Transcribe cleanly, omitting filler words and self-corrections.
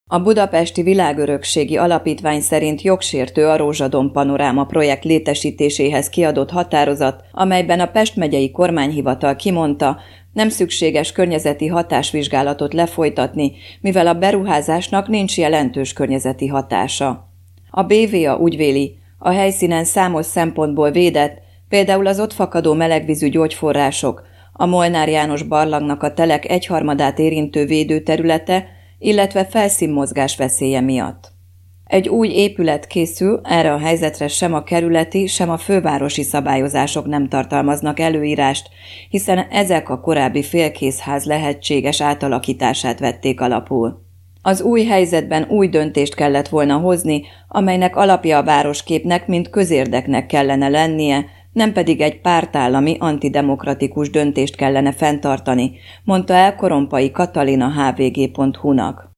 A Budapesti Világörökségi Alapítvány szerint jogsértő a Rózsadomb Panoráma projekt létesítéséhez kiadott határozat, amelyben a Pest megyei kormányhivatal kimondta, nem szükséges környezeti hatásvizsgálatot lefolytatni, mivel a beruházásnak nincs jelentős környezeti hatása. A BVA úgy véli, a helyszínen számos szempontból védett, például az ott fakadó melegvízű gyógyforrások, a Molnár János barlangnak a telek egyharmadát érintő védőterülete, illetve felszínmozgás veszélye miatt. Egy új épület készül, erre a helyzetre sem a kerületi, sem a fővárosi szabályozások nem tartalmaznak előírást, hiszen ezek a korábbi félkészház lehetséges átalakítását vették alapul. Az új helyzetben új döntést kellett volna hozni, amelynek alapja a városképnek, mint közérdeknek kellene lennie, nem pedig egy pártállami antidemokratikus döntést kellene fenntartani, mondta el Korompai Katalin a hvg.hu-nak.